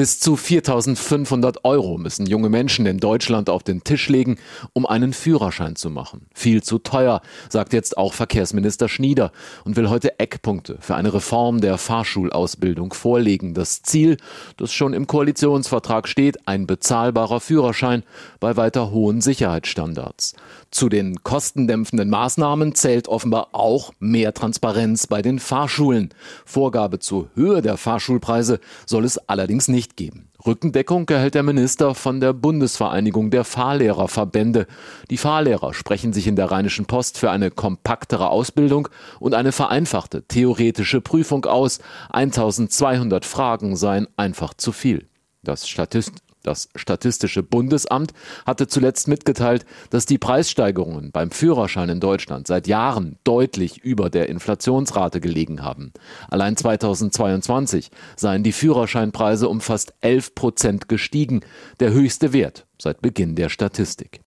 Bis zu 4.500 € müssen junge Menschen in Deutschland auf den Tisch legen, um einen Führerschein zu machen. Viel zu teuer, sagt jetzt auch Verkehrsminister Schnieder und will heute Eckpunkte für eine Reform der Fahrschulausbildung vorlegen. Das Ziel, das schon im Koalitionsvertrag steht, ein bezahlbarer Führerschein bei weiter hohen Sicherheitsstandards. Zu den kostendämpfenden Maßnahmen zählt offenbar auch mehr Transparenz bei den Fahrschulen. Vorgabe zur Höhe der Fahrschulpreise soll es allerdings nicht geben. Rückendeckung erhält der Minister von der Bundesvereinigung der Fahrlehrerverbände. Die Fahrlehrer sprechen sich in der Rheinischen Post für eine kompaktere Ausbildung und eine vereinfachte theoretische Prüfung aus. 1.200 Fragen seien einfach zu viel. Das Statistische Bundesamt hatte zuletzt mitgeteilt, dass die Preissteigerungen beim Führerschein in Deutschland seit Jahren deutlich über der Inflationsrate gelegen haben. Allein 2022 seien die Führerscheinpreise um fast 11% gestiegen, der höchste Wert seit Beginn der Statistik.